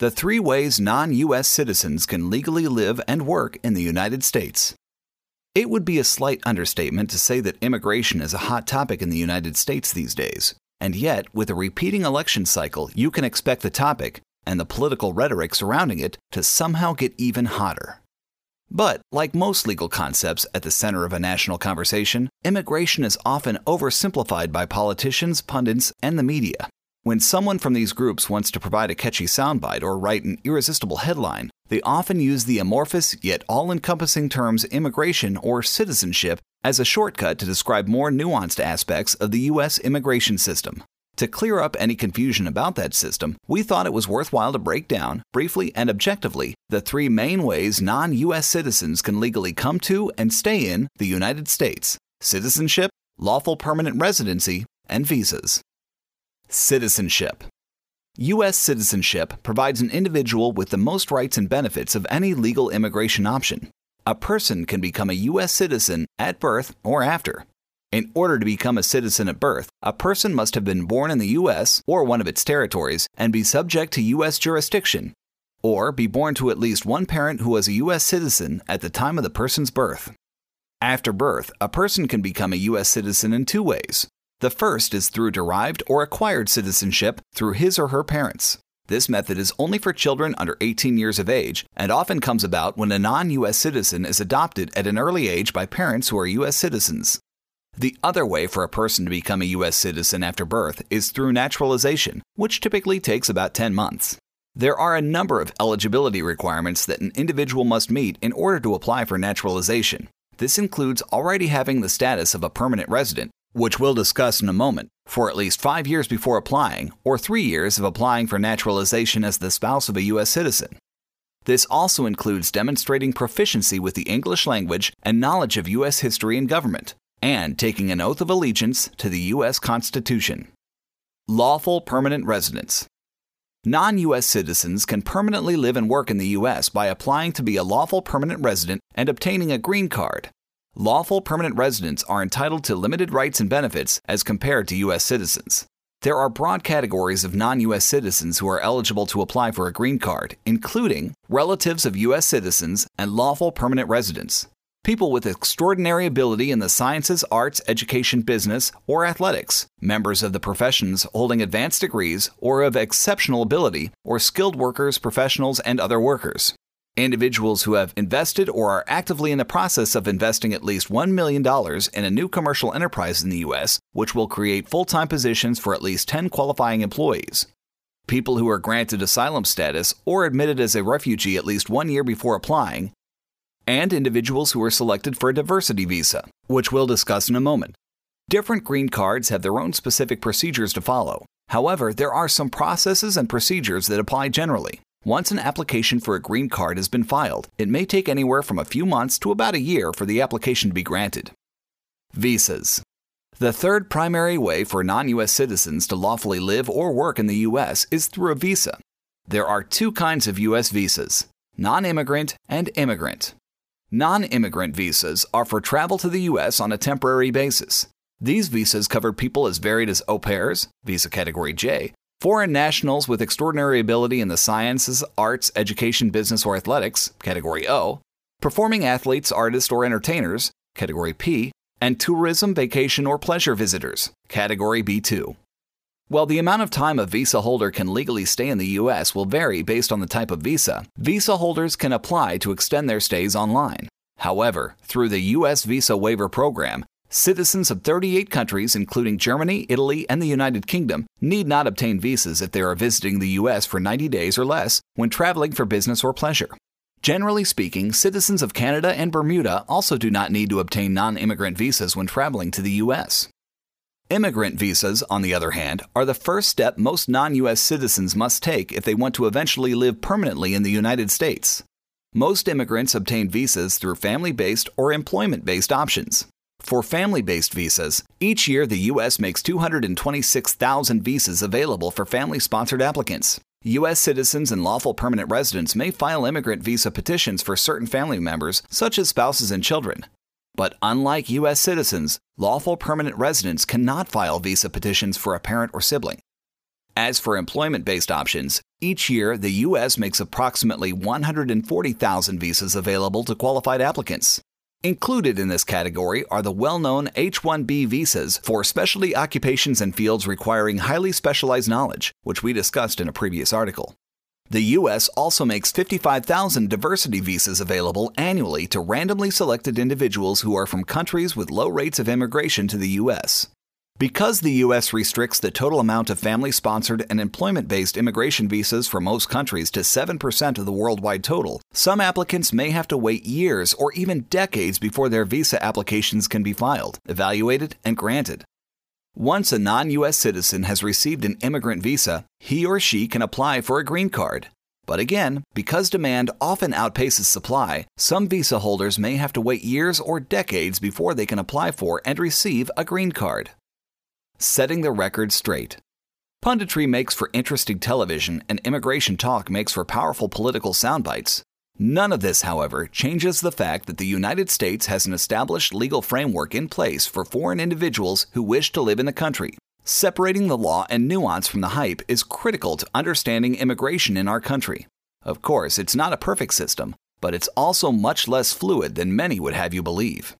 The 3 ways non-U.S. citizens can legally live and work in the United States. It would be a slight understatement to say that immigration is a hot topic in the United States these days. And yet, with a repeating election cycle, you can expect the topic, and the political rhetoric surrounding it, to somehow get even hotter. But, like most legal concepts at the center of a national conversation, immigration is often oversimplified by politicians, pundits, and the media. When someone from these groups wants to provide a catchy soundbite or write an irresistible headline, they often use the amorphous yet all-encompassing terms immigration or citizenship as a shortcut to describe more nuanced aspects of the U.S. immigration system. To clear up any confusion about that system, we thought it was worthwhile to break down, briefly and objectively, the 3 main ways non-U.S. citizens can legally come to and stay in the United States: citizenship, lawful permanent residency, and visas. Citizenship. U.S. citizenship provides an individual with the most rights and benefits of any legal immigration option. A person can become a U.S. citizen at birth or after. In order to become a citizen at birth, a person must have been born in the U.S. or one of its territories and be subject to U.S. jurisdiction, or be born to at least one parent who was a U.S. citizen at the time of the person's birth. After birth, a person can become a U.S. citizen in 2 ways. The first is through derived or acquired citizenship through his or her parents. This method is only for children under 18 years of age and often comes about when a non-U.S. citizen is adopted at an early age by parents who are U.S. citizens. The other way for a person to become a U.S. citizen after birth is through naturalization, which typically takes about 10 months. There are a number of eligibility requirements that an individual must meet in order to apply for naturalization. This includes already having the status of a permanent resident, which we'll discuss in a moment, for at least 5 years before applying, or 3 years of applying for naturalization as the spouse of a U.S. citizen. This also includes demonstrating proficiency with the English language and knowledge of U.S. history and government, and taking an oath of allegiance to the U.S. Constitution. Lawful permanent residence. Non-U.S. citizens can permanently live and work in the U.S. by applying to be a lawful permanent resident and obtaining a green card. Lawful permanent residents are entitled to limited rights and benefits as compared to U.S. citizens. There are broad categories of non-U.S. citizens who are eligible to apply for a green card, including relatives of U.S. citizens and lawful permanent residents, people with extraordinary ability in the sciences, arts, education, business, or athletics, members of the professions holding advanced degrees or of exceptional ability, or skilled workers, professionals, and other workers. Individuals who have invested or are actively in the process of investing at least $1 million in a new commercial enterprise in the U.S., which will create full-time positions for at least 10 qualifying employees. People who are granted asylum status or admitted as a refugee at least 1 year before applying, and individuals who are selected for a diversity visa, which we'll discuss in a moment. Different green cards have their own specific procedures to follow. However, there are some processes and procedures that apply generally. Once an application for a green card has been filed, it may take anywhere from a few months to about a year for the application to be granted. Visas. The third primary way for non-U.S. citizens to lawfully live or work in the U.S. is through a visa. There are 2 kinds of U.S. visas: non-immigrant and immigrant. Non-immigrant visas are for travel to the U.S. on a temporary basis. These visas cover people as varied as au pairs, visa category J, foreign nationals with extraordinary ability in the sciences, arts, education, business, or athletics, category O, performing athletes, artists, or entertainers, category P, and tourism, vacation, or pleasure visitors, category B2. While the amount of time a visa holder can legally stay in the U.S. will vary based on the type of visa, visa holders can apply to extend their stays online. However, through the U.S. Visa Waiver Program, citizens of 38 countries, including Germany, Italy, and the United Kingdom, need not obtain visas if they are visiting the U.S. for 90 days or less when traveling for business or pleasure. Generally speaking, citizens of Canada and Bermuda also do not need to obtain non-immigrant visas when traveling to the U.S. Immigrant visas, on the other hand, are the first step most non-U.S. citizens must take if they want to eventually live permanently in the United States. Most immigrants obtain visas through family-based or employment-based options. For family-based visas, each year the U.S. makes 226,000 visas available for family-sponsored applicants. U.S. citizens and lawful permanent residents may file immigrant visa petitions for certain family members, such as spouses and children. But unlike U.S. citizens, lawful permanent residents cannot file visa petitions for a parent or sibling. As for employment-based options, Each year, the U.S. makes approximately 140,000 visas available to qualified applicants. Included in this category are the well-known H-1B visas for specialty occupations and fields requiring highly specialized knowledge, which we discussed in a previous article. The U.S. also makes 55,000 diversity visas available annually to randomly selected individuals who are from countries with low rates of immigration to the U.S. Because the U.S. restricts the total amount of family-sponsored and employment-based immigration visas for most countries to 7% of the worldwide total, some applicants may have to wait years or even decades before their visa applications can be filed, evaluated, and granted. Once a non-U.S. citizen has received an immigrant visa, he or she can apply for a green card. But again, because demand often outpaces supply, some visa holders may have to wait years or decades before they can apply for and receive a green card. Setting the record straight. Punditry makes for interesting television, and immigration talk makes for powerful political soundbites. None of this, however, changes the fact that the United States has an established legal framework in place for foreign individuals who wish to live in the country. Separating the law and nuance from the hype is critical to understanding immigration in our country. Of course, it's not a perfect system, but it's also much less fluid than many would have you believe.